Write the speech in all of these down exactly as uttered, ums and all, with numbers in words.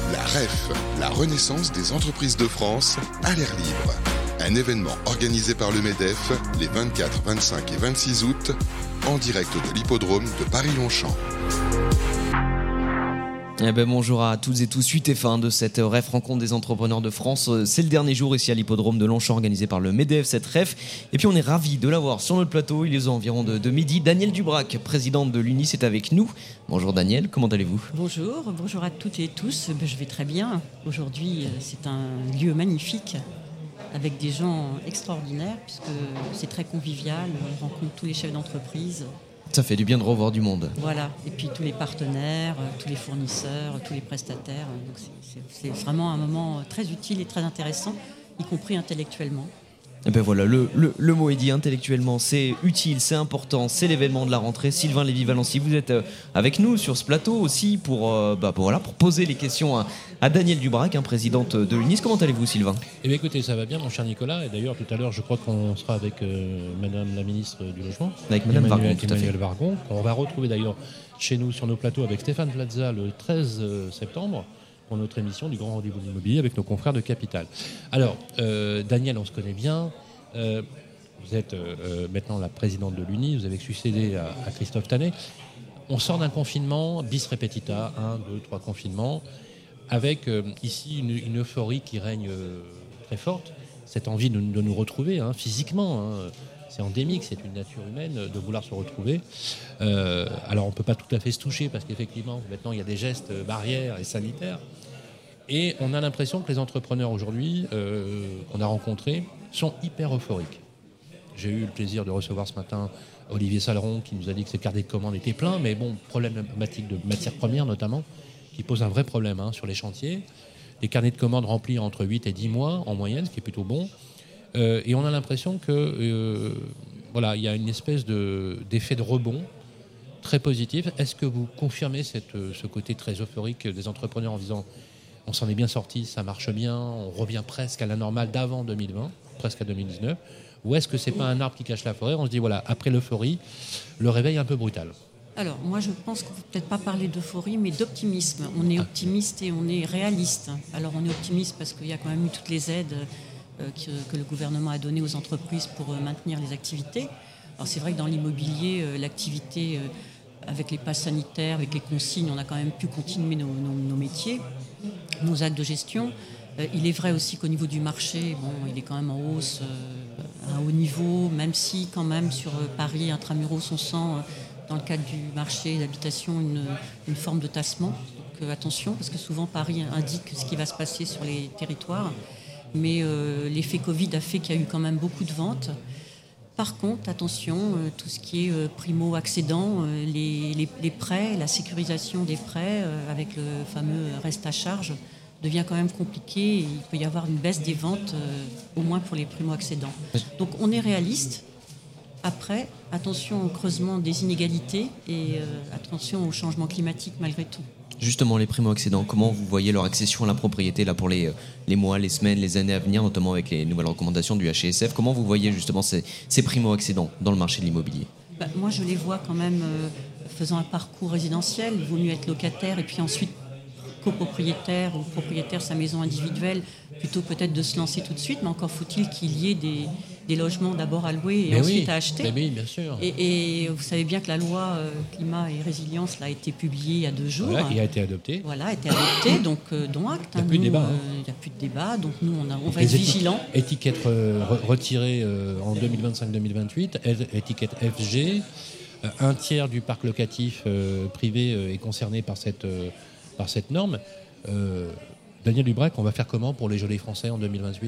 La R E F, la renaissance des entreprises de France, à l'air libre. Un événement organisé par le MEDEF les vingt-quatre, vingt-cinq et vingt-six août, en direct de l'hippodrome de Paris-Longchamp. Eh ben bonjour à toutes et tous, suite et fin de cette R E F rencontre des entrepreneurs de France. C'est le dernier jour ici à l'hippodrome de Longchamp organisé par le MEDEF, cette R E F. Et puis on est ravis de l'avoir sur notre plateau, il est environ de, de midi. Danielle Dubrac, présidente de l'U N I S, est avec nous. Bonjour Danielle, comment allez-vous ? Bonjour, bonjour à toutes et tous. Ben, je vais très bien. Aujourd'hui, c'est un lieu magnifique avec des gens extraordinaires puisque c'est très convivial. On rencontre tous les chefs d'entreprise. Ça fait du bien de revoir du monde. Voilà, et puis tous les partenaires, tous les fournisseurs, tous les prestataires. Donc c'est, c'est, c'est vraiment un moment très utile et très intéressant, y compris intellectuellement. Et ben voilà, le, le, le mot est dit, intellectuellement, c'est utile, c'est important, c'est l'événement de la rentrée. Sylvain Lévy-Valency, vous êtes avec nous sur ce plateau aussi pour, euh, bah, pour, voilà, pour poser les questions à, à Danielle Dubrac, hein, présidente de l'U N I S. Comment allez-vous, Sylvain ? Eh bien, écoutez, ça va bien, mon cher Nicolas. Et d'ailleurs, tout à l'heure, je crois qu'on sera avec euh, Madame la ministre du Logement. Avec Madame Emmanuel, Vargon, tout à fait. Emmanuel Vargon. On va retrouver d'ailleurs chez nous, sur nos plateaux, avec Stéphane Plaza le treize septembre, pour notre émission du Grand Rendez-vous de l'Immobilier avec nos confrères de Capital. Alors, euh, Danielle, on se connaît bien. Euh, vous êtes euh, maintenant la présidente de l'U N I S, vous avez succédé à, à Christophe Tanet. On sort d'un confinement, bis repetita, un, deux, trois confinements, avec euh, ici une, une euphorie qui règne euh, très forte, cette envie de, de nous retrouver hein, physiquement. Hein, c'est endémique, c'est une nature humaine de vouloir se retrouver. Euh, alors on ne peut pas tout à fait se toucher parce qu'effectivement, maintenant il y a des gestes barrières et sanitaires. Et on a l'impression que les entrepreneurs aujourd'hui euh, qu'on a rencontrés sont hyper euphoriques. J'ai eu le plaisir de recevoir ce matin Olivier Saleron qui nous a dit que ses carnets de commandes étaient pleins, mais bon, problématique de matières premières notamment, qui pose un vrai problème hein, sur les chantiers. Des carnets de commandes remplis entre huit et dix mois en moyenne, ce qui est plutôt bon. Euh, et on a l'impression que euh, voilà, il y a une espèce de, d'effet de rebond très positif. Est-ce que vous confirmez cette, ce côté très euphorique des entrepreneurs en disant on s'en est bien sorti, ça marche bien, on revient presque à la normale d'avant deux mille vingt, presque à deux mille dix-neuf, ou est-ce que c'est pas un arbre qui cache la forêt ? On se dit voilà, après l'euphorie, le réveil est un peu brutal. Justement, les primo-accédants, comment vous voyez leur accession à la propriété là, pour les, les mois, les semaines, les années à venir, notamment avec les nouvelles recommandations du H C S F ? Comment vous voyez justement ces, ces primo-accédants dans le marché de l'immobilier ? Bah, moi, je les vois quand même euh, faisant un parcours résidentiel. Il vaut mieux être locataire et puis ensuite copropriétaire ou propriétaire de sa maison individuelle, plutôt peut-être de se lancer tout de suite, mais encore faut-il qu'il y ait des, des logements d'abord à louer et mais ensuite oui, à acheter. Mais oui, bien sûr. Et, et vous savez bien que la loi euh, climat et résilience là, a été publiée il y a deux jours. Voilà, qui a été adoptée. Voilà, a été adoptée, donc euh, dont acte. Il n'y a plus de débat. Il n'y euh, a plus de débat, donc nous on, a, on va Les être vigilants. Étiquette euh, retirée euh, en deux mille vingt-cinq deux mille vingt-huit, étiquette F G. Euh, un tiers du parc locatif euh, privé euh, est concerné par cette, euh, par cette norme. Euh, Danielle Dubrac, on va faire comment pour les jolis Français en deux mille vingt-huit ?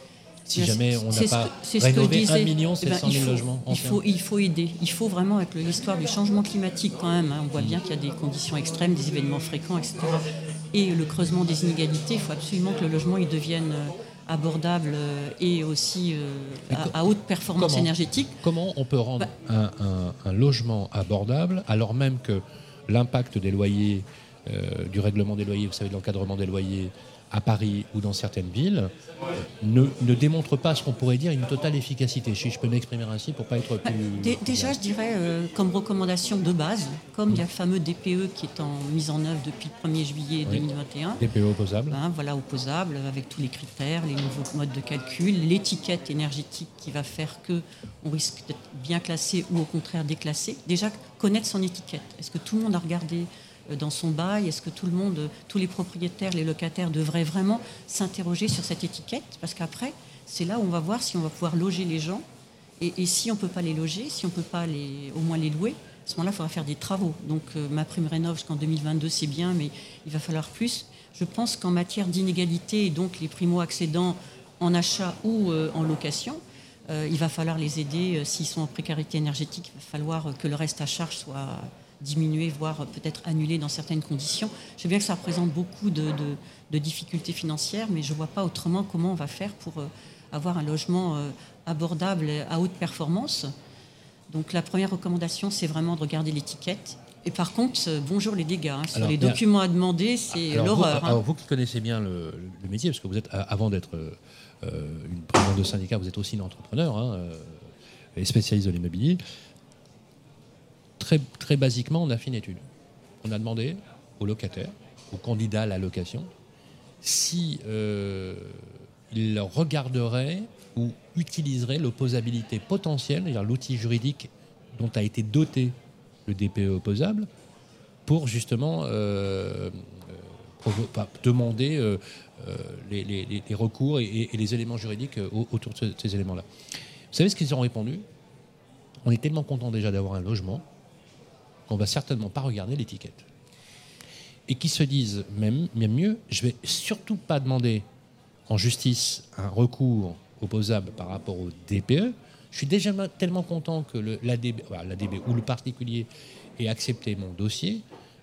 Si jamais on n'a pas rénové un million sept cent mille logements il faut, il faut aider. Il faut vraiment, avec l'histoire du changement climatique quand même, hein, on voit bien qu'il y a des conditions extrêmes, des événements fréquents, et cetera. Et le creusement des inégalités, il faut absolument que le logement il devienne abordable et aussi euh, à, à haute performance comment, énergétique. Comment on peut rendre bah, un, un, un logement abordable alors même que l'impact des loyers euh, du règlement des loyers, vous savez, de l'encadrement des loyers à Paris ou dans certaines villes, ne, ne démontre pas ce qu'on pourrait dire une totale efficacité. Si je peux m'exprimer ainsi pour ne pas être plus... Dé, déjà, je dirais, euh, comme recommandation de base, comme mmh. il y a le fameux D P E qui est en mise en œuvre depuis le premier juillet oui. deux mille vingt et un. D P E opposable. Hein, voilà, opposable, avec tous les critères, les nouveaux modes de calcul, l'étiquette énergétique qui va faire qu'on risque d'être bien classé ou au contraire déclassé. Déjà, connaître son étiquette. Est-ce que tout le monde a regardé dans son bail? Est-ce que tout le monde, tous les propriétaires, les locataires devraient vraiment s'interroger sur cette étiquette? Parce qu'après, c'est là où on va voir si on va pouvoir loger les gens. Et, et si on ne peut pas les loger, si on ne peut pas les, au moins les louer, à ce moment-là, il faudra faire des travaux. Donc euh, ma prime rénov' jusqu'en deux mille vingt-deux, c'est bien, mais il va falloir plus. Je pense qu'en matière d'inégalité, et donc les primo-accédants en achat ou euh, en location, euh, il va falloir les aider. Euh, s'ils sont en précarité énergétique, il va falloir euh, que le reste à charge soit diminuer, voire peut-être annuler dans certaines conditions. Je sais bien que ça représente beaucoup de, de, de difficultés financières, mais je ne vois pas autrement comment on va faire pour euh, avoir un logement euh, abordable à haute performance. Donc la première recommandation, c'est vraiment de regarder l'étiquette. Et par contre, euh, bonjour les dégâts. Hein, sur alors, les bien, documents à demander, c'est alors l'horreur. Vous, hein. Alors vous qui connaissez bien le, le métier, parce que vous êtes, avant d'être euh, une présidente de syndicat, vous êtes aussi une entrepreneur hein, euh, et spécialiste de l'immobilier. Très, très basiquement, on a fait une étude. On a demandé aux locataires, aux candidats à la location, si euh, ils regarderaient ou utiliseraient l'opposabilité potentielle, c'est-à-dire l'outil juridique dont a été doté le D P E opposable, pour justement euh, provo- pas, demander euh, euh, les, les, les recours et, et les éléments juridiques autour de ces, ces éléments-là. Vous savez ce qu'ils ont répondu? On est tellement content déjà d'avoir un logement qu'on ne va certainement pas regarder l'étiquette. Et qui se disent, même, même mieux, je ne vais surtout pas demander en justice un recours opposable par rapport au D P E. Je suis déjà tellement content que le, l'A D B, voilà, l'A D B ou le particulier ait accepté mon dossier.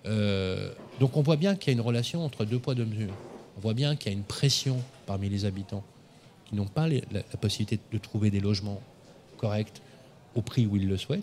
Euh, donc on voit bien qu'il y a une relation entre deux poids, deux mesures. On voit bien qu'il y a une pression parmi les habitants qui n'ont pas les, la, la possibilité de trouver des logements corrects au prix où ils le souhaitent,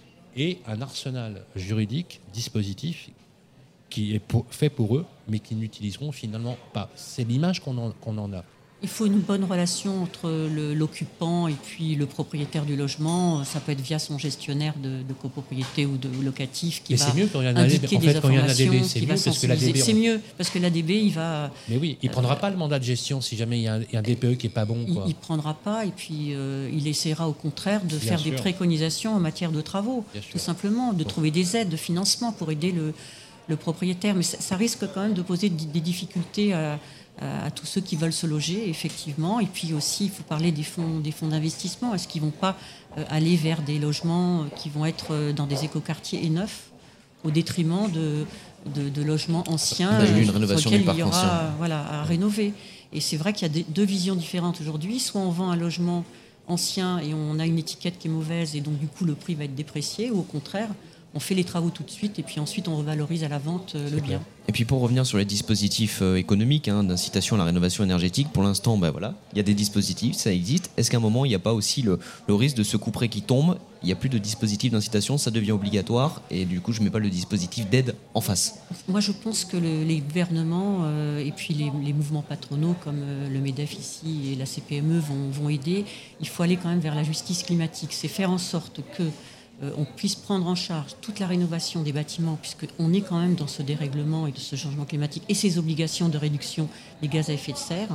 et un arsenal juridique, dispositif, qui est pour, fait pour eux, mais qu'ils n'utiliseront finalement pas. C'est l'image qu'on en, qu'on en a. Il faut une bonne relation entre le, l'occupant et puis le propriétaire du logement. Ça peut être via son gestionnaire de, de copropriété ou de locatif qui mais va c'est mieux quand il y a un indiquer en des fait, quand il y a un A D B, informations, c'est qui mieux va parce que l'A D B, sensibiliser. C'est mieux parce que l'A D B, il va... Mais oui, il ne prendra euh, pas le mandat de gestion si jamais il y a un, il y a un D P E qui n'est pas bon. Quoi. Il ne prendra pas et puis euh, il essaiera au contraire de Bien faire sûr. des préconisations en matière de travaux. Bien tout sûr. simplement, de Bon. trouver des aides de financement pour aider le, le propriétaire. Mais ça, ça risque quand même de poser des difficultés à... à tous ceux qui veulent se loger, effectivement. Et puis aussi, il faut parler des fonds, des fonds d'investissement. Est-ce qu'ils ne vont pas euh, aller vers des logements qui vont être euh, dans des écoquartiers et neufs, au détriment de, de, de logements anciens On a eu une euh, rénovation sur lesquels du parc il y aura ancien. voilà, à rénover. Et c'est vrai qu'il y a des, deux visions différentes aujourd'hui. Soit on vend un logement ancien et on a une étiquette qui est mauvaise et donc du coup le prix va être déprécié, ou au contraire, on fait les travaux tout de suite et puis ensuite on revalorise à la vente euh, le bien. Et puis pour revenir sur les dispositifs euh, économiques hein, d'incitation à la rénovation énergétique, pour l'instant, ben voilà, il y a des dispositifs, ça existe. Est-ce qu'à un moment, il n'y a pas aussi le, le risque de ce couperet qui tombe? Il n'y a plus de dispositif d'incitation, ça devient obligatoire et du coup, je ne mets pas le dispositif d'aide en face. Moi, je pense que le, les gouvernements euh, et puis les, les mouvements patronaux comme euh, le MEDEF ici et la C P M E vont, vont aider. Il faut aller quand même vers la justice climatique. C'est faire en sorte que Euh, on puisse prendre en charge toute la rénovation des bâtiments, puisqu'on est quand même dans ce dérèglement et de ce changement climatique et ces obligations de réduction des gaz à effet de serre,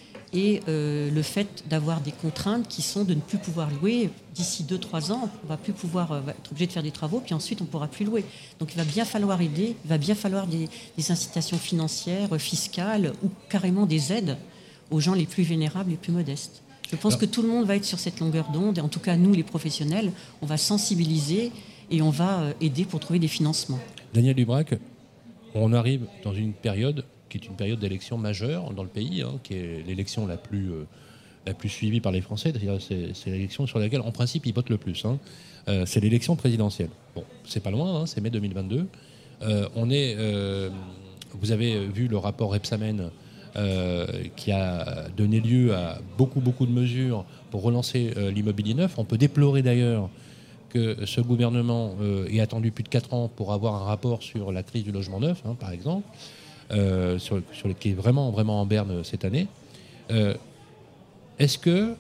et euh, le fait d'avoir des contraintes qui sont de ne plus pouvoir louer d'ici deux trois ans. On va plus pouvoir euh, va être obligé de faire des travaux, puis ensuite on ne pourra plus louer. Donc il va bien falloir aider, il va bien falloir des, des incitations financières, fiscales ou carrément des aides aux gens les plus vulnérables, les plus modestes. Je pense Alors, que tout le monde va être sur cette longueur d'onde, et en tout cas nous les professionnels, on va sensibiliser et on va aider pour trouver des financements. Daniel Dubrac, on arrive dans une période qui est une période d'élection majeure dans le pays, hein, qui est l'élection la plus, euh, la plus suivie par les Français, c'est-à-dire c'est, c'est l'élection sur laquelle en principe ils votent le plus. Hein. Euh, c'est l'élection présidentielle. Bon, c'est pas loin, hein, c'est mai deux mille vingt-deux. Euh, on est, euh, vous avez vu le rapport Rebsamen, Euh, qui a donné lieu à beaucoup, beaucoup de mesures pour relancer euh, l'immobilier neuf. On peut déplorer d'ailleurs que ce gouvernement euh, ait attendu plus de quatre ans pour avoir un rapport sur la crise du logement neuf, hein, par exemple, euh, sur, sur le, qui est vraiment, vraiment en berne cette année. Euh, est-ce que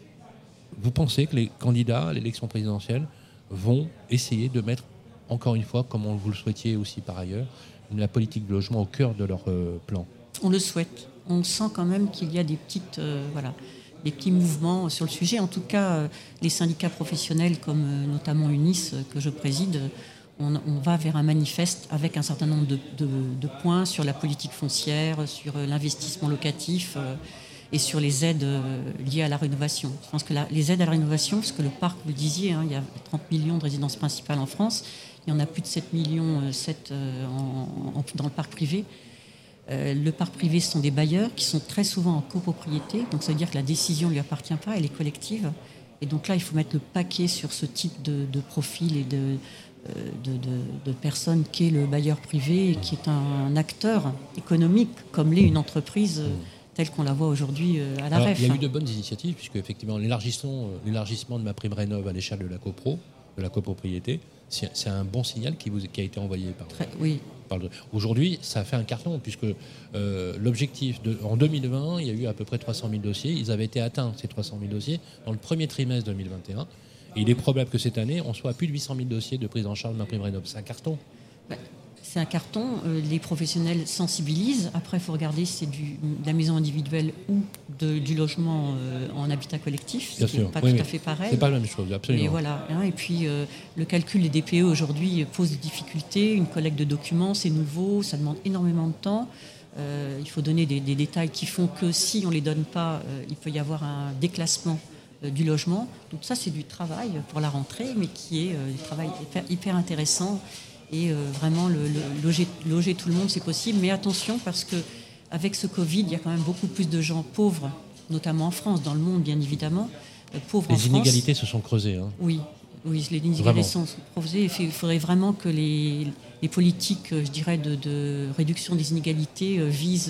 vous pensez que les candidats à l'élection présidentielle vont essayer de mettre, encore une fois, comme on vous le souhaitiez aussi par ailleurs, la politique de logement au cœur de leur euh, plan? On le souhaite. On sent quand même qu'il y a des petites, euh, voilà, des petits mouvements sur le sujet. En tout cas, euh, les syndicats professionnels, comme euh, notamment UNIS, euh, que je préside, on, on va vers un manifeste avec un certain nombre de, de, de points sur la politique foncière, sur euh, l'investissement locatif euh, et sur les aides euh, liées à la rénovation. Je pense que la, les aides à la rénovation, parce que le parc, vous le disiez, hein, il y a trente millions de résidences principales en France, il y en a plus de sept millions euh, sept, euh, en, en, dans le parc privé. Euh, le parc privé, ce sont des bailleurs qui sont très souvent en copropriété. Donc ça veut dire que la décision ne lui appartient pas, elle est collective. Et donc là, il faut mettre le paquet sur ce type de, de profil et de, euh, de, de, de personnes qu'est le bailleur privé et qui est un acteur économique, comme l'est une entreprise euh, telle qu'on la voit aujourd'hui euh, à la Alors, R E F. Il y a eu de bonnes initiatives, puisque effectivement l'élargissement, l'élargissement de ma prime rénov à l'échelle de la copro, de la copropriété, c'est, c'est un bon signal qui, vous, qui a été envoyé par... Très, oui. Aujourd'hui, ça a fait un carton, puisque euh, l'objectif, de, en deux mille vingt, il y a eu à peu près trois cent mille dossiers. Ils avaient été atteints, ces trois cent mille dossiers, dans le premier trimestre deux mille vingt et un. Et il est probable que cette année, on soit à plus de huit cent mille dossiers de prise en charge de ma prime rénov. C'est un carton. Ben, c'est un carton. Euh, les professionnels sensibilisent. Après, il faut regarder si c'est du, de la maison individuelle ou de, du logement euh, en habitat collectif. Bien c'est sûr. pas Oui, tout oui. à fait pareil. C'est pas la même chose, absolument. Et voilà. Hein, et puis, euh, le calcul des D P E aujourd'hui pose des difficultés. Une collecte de documents, c'est nouveau, ça demande énormément de temps. Euh, il faut donner des, des détails qui font que si on ne les donne pas, euh, il peut y avoir un déclassement euh, du logement. Donc ça, c'est du travail pour la rentrée, mais qui est euh, du travail hyper, hyper intéressant. Et euh, vraiment, le, le, loger, loger tout le monde, c'est possible. Mais attention, parce qu'avec ce Covid, il y a quand même beaucoup plus de gens pauvres, notamment en France, dans le monde, bien évidemment. Euh, pauvres les en France. inégalités se sont creusées. Hein. Oui, oui, les inégalités sont creusées. Il faudrait vraiment que les, les politiques, je dirais, de, de réduction des inégalités euh, visent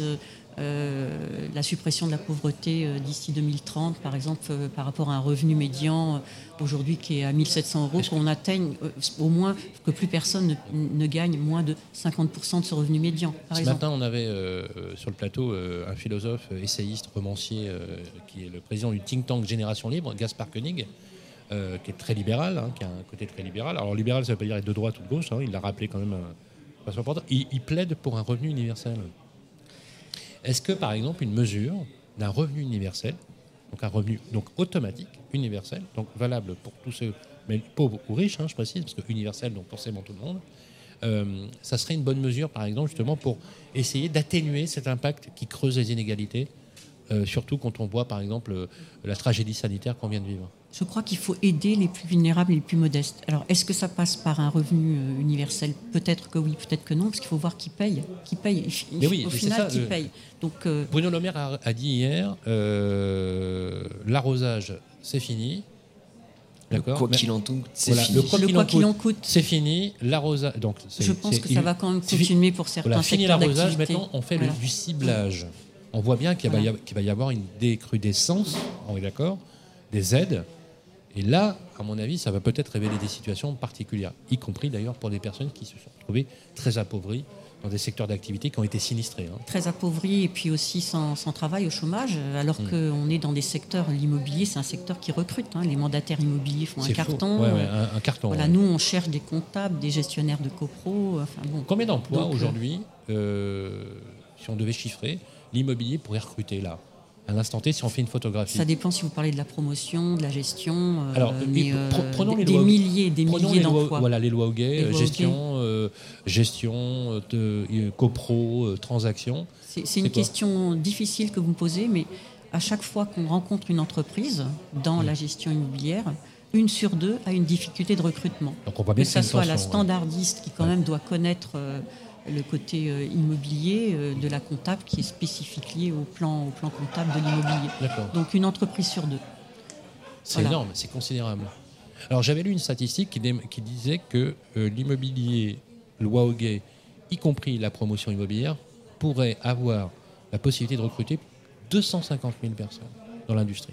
euh, la suppression de la pauvreté euh, d'ici deux mille trente, par exemple, euh, par rapport à un revenu médian euh, aujourd'hui qui est à mille sept cents euros, qu'on atteigne euh, au moins que plus personne ne, ne gagne moins de cinquante pour cent de ce revenu médian. Par ce exemple. matin, on avait euh, sur le plateau euh, un philosophe, essayiste, romancier, euh, qui est le président du think tank Génération Libre, Gaspard Koenig, euh, qui est très libéral, hein, qui a un côté très libéral. Alors libéral, ça ne veut pas dire être de droite ou de gauche, hein, il l'a rappelé quand même, euh, pas important. Il, il plaide pour un revenu universel. Est-ce que, par exemple, une mesure d'un revenu universel, donc un revenu donc automatique, universel, donc valable pour tous ceux, mais pauvres ou riches, hein, je précise, parce que universel, donc forcément tout le monde, euh, ça serait une bonne mesure, par exemple, justement, pour essayer d'atténuer cet impact qui creuse les inégalités, euh, surtout quand on voit, par exemple, euh, la tragédie sanitaire qu'on vient de vivre. Je crois qu'il faut aider les plus vulnérables et les plus modestes. Alors, est-ce que ça passe par un revenu euh, universel ? Peut-être que oui, peut-être que non, parce qu'il faut voir qui paye. Qui paye mais oui, au mais final, ça, qui euh, paye. Donc, euh, Bruno Le Maire a, a dit hier, euh, l'arrosage, c'est fini. D'accord. Quoi qu'il en coûte, c'est voilà, fini. le quoi le qu'il quoi en qu'il en coûte, coûte. c'est fini. L'arrosage, donc c'est, Je pense c'est, que il, ça va quand même c'est continuer pour certains voilà, fini secteurs l'arrosage. d'activité. Maintenant, on fait Voilà. le, du ciblage. On voit bien qu'il, Voilà. va y avoir, qu'il va y avoir une décrudescence, on est d'accord, des aides. Et là, à mon avis, ça va peut-être révéler des situations particulières, y compris d'ailleurs pour des personnes qui se sont retrouvées très appauvries dans des secteurs d'activité qui ont été sinistrés. Hein. Très appauvris et puis aussi sans, sans travail, au chômage, alors mmh. qu'on est dans des secteurs, l'immobilier, c'est un secteur qui recrute. Hein. Les mandataires immobiliers font c'est un carton. Ouais, ouais, un, un carton. Voilà, ouais. nous, on cherche des comptables, des gestionnaires de copro. Enfin, bon. Combien d'emplois Donc, aujourd'hui, euh, si on devait chiffrer, l'immobilier pourrait recruter là, à l'instant T, si on fait une photographie? Ça dépend si vous parlez de la promotion, de la gestion. Euh, Alors, mais, euh, prenons les des lois, milliers, des prenons milliers les lois, d'emplois. Voilà, les lois Hauguet, Les lois gestion, euh, gestion, de, euh, copro, euh, transaction. C'est, c'est C'est une quoi question difficile que vous me posez, mais à chaque fois qu'on rencontre une entreprise dans mmh. la gestion immobilière, une sur deux a une difficulté de recrutement. Donc on voit bien que que ce c'est soit une la tension, standardiste qui quand ouais. même doit connaître euh, le côté euh, immobilier euh, de la comptable qui est spécifique lié au plan, au plan comptable de l'immobilier. D'accord. Donc une entreprise sur deux. C'est Voilà. énorme, c'est considérable. Alors j'avais lu une statistique qui, dé- qui disait que euh, l'immobilier, loi Hauguet, y compris la promotion immobilière, pourrait avoir la possibilité de recruter deux cent cinquante mille personnes dans l'industrie.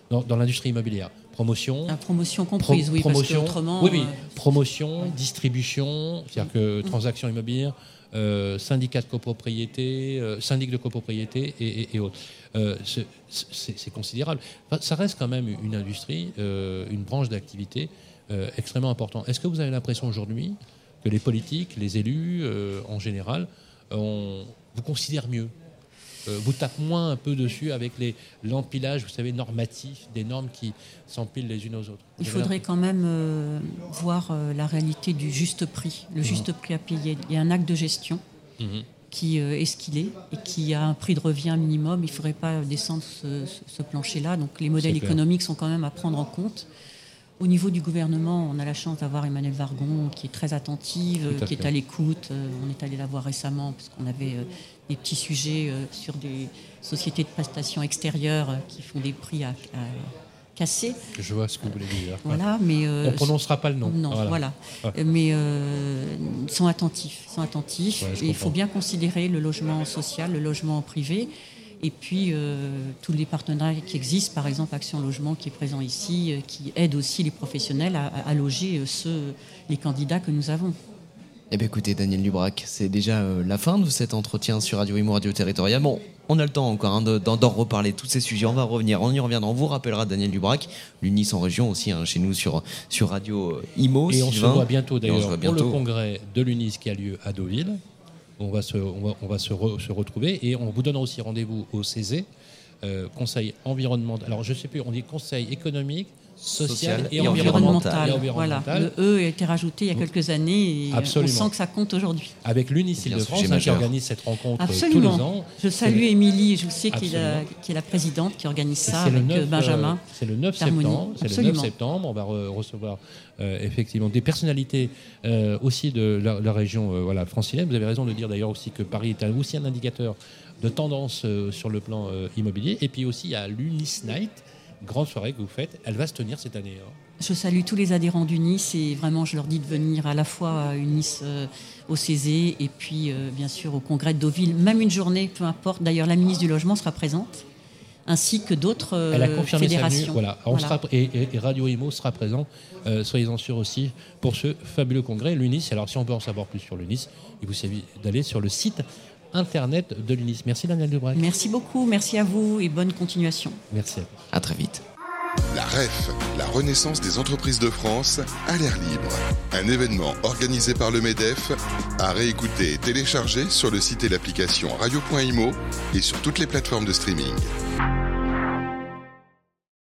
dans, dans l'industrie immobilière. Promotion. La promotion comprise, pro- oui, promotion, parce qu'autrement... Oui, oui. Euh... Promotion, distribution, c'est-à-dire que transactions immobilières, euh, syndicats de copropriété, euh, syndic de copropriété et, et, et autres. Euh, c'est, c'est, c'est considérable. Enfin, ça reste quand même une industrie, euh, une branche d'activité euh, extrêmement importante. Est-ce que vous avez l'impression aujourd'hui que les politiques, les élus euh, en général, on, vous considèrent mieux ? Euh, vous tapez moins un peu dessus avec les, l'empilage, vous savez, normatif, des normes qui s'empilent les unes aux autres. Il faudrait quand même euh, voir euh, la réalité du juste prix, le juste mmh. prix à payer. Il y a un acte de gestion mmh. qui euh, est ce qu'il est et qui a un prix de revient minimum. Il ne faudrait pas descendre ce, ce, ce plancher-là. Donc les modèles économiques sont quand même à prendre en compte. Au niveau du gouvernement, on a la chance d'avoir Emmanuelle Wargon qui est très attentive, qui est à l'écoute. On est allé la voir récemment parce qu'on avait des petits sujets sur des sociétés de prestations extérieures qui font des prix à, à casser. Je vois ce que vous voulez dire. Voilà, mais euh, on ne prononcera pas le nom. Non, voilà. voilà. Ouais. Mais euh, sont attentifs, sont attentifs. Ouais, et il faut bien considérer le logement social, le logement privé. Et puis, euh, tous les partenariats qui existent, par exemple Action Logement qui est présent ici, euh, qui aide aussi les professionnels à, à loger euh, ceux, les candidats que nous avons. Eh bien écoutez, Daniel Lubrac, c'est déjà euh, la fin de cet entretien sur Radio Imo, Radio Territoriale. Bon, on a le temps encore hein, de, d'en, d'en reparler de tous ces sujets. On va revenir, on y reviendra. On vous rappellera Daniel Lubrac, l'Unis en région aussi, hein, chez nous sur, sur Radio Imo. Et Sylvain. on se voit bientôt d'ailleurs voit bientôt. pour le congrès de l'Unis qui a lieu à Deauville. On va, se, on va, on va se, re, se retrouver et on vous donnera aussi rendez-vous au C E S E, euh, Conseil environnemental. Alors je ne sais plus, on dit Conseil économique, social, social et, et, environnemental. et environnemental. Voilà, le E a été rajouté il y a quelques années et Absolument. On sent que ça compte aujourd'hui. Avec l'Unis Île-de-France hein, qui organise cette rencontre Absolument. tous les ans. Je salue c'est Émilie, je sais qui est, la, qui est la présidente qui organise ça avec neuf, Benjamin. C'est le neuf septembre. C'est le neuf septembre. On va re- recevoir euh, effectivement des personnalités euh, aussi de la, la région euh, voilà, francilienne. Vous avez raison de dire d'ailleurs aussi que Paris est aussi un indicateur de tendance euh, sur le plan euh, immobilier. Et puis aussi il y a l'Unis Night, grande soirée que vous faites. Elle va se tenir cette année. Hein. Je salue tous les adhérents d'Unis et vraiment je leur dis de venir à la fois à Unis euh, au C E S E et puis euh, bien sûr au congrès de Deauville, même une journée, peu importe. D'ailleurs la ministre du Logement sera présente, ainsi que d'autres euh, Elle a confirmé fédérations. Sa venue, voilà. On voilà. Sera, et, et Radio Imo sera présent, euh, soyez-en sûrs aussi, pour ce fabuleux congrès. L'Unis, alors si on peut en savoir plus sur l'Unis, il vous suffit d'aller sur le site internet de l'Unis. Merci Daniel Lubrac. Merci beaucoup, merci à vous et bonne continuation. Merci à vous. À très vite. La R E F, la Renaissance des entreprises de France, à l'air libre. Un événement organisé par le MEDEF, à réécouter et télécharger sur le site et l'application radio point imo et sur toutes les plateformes de streaming.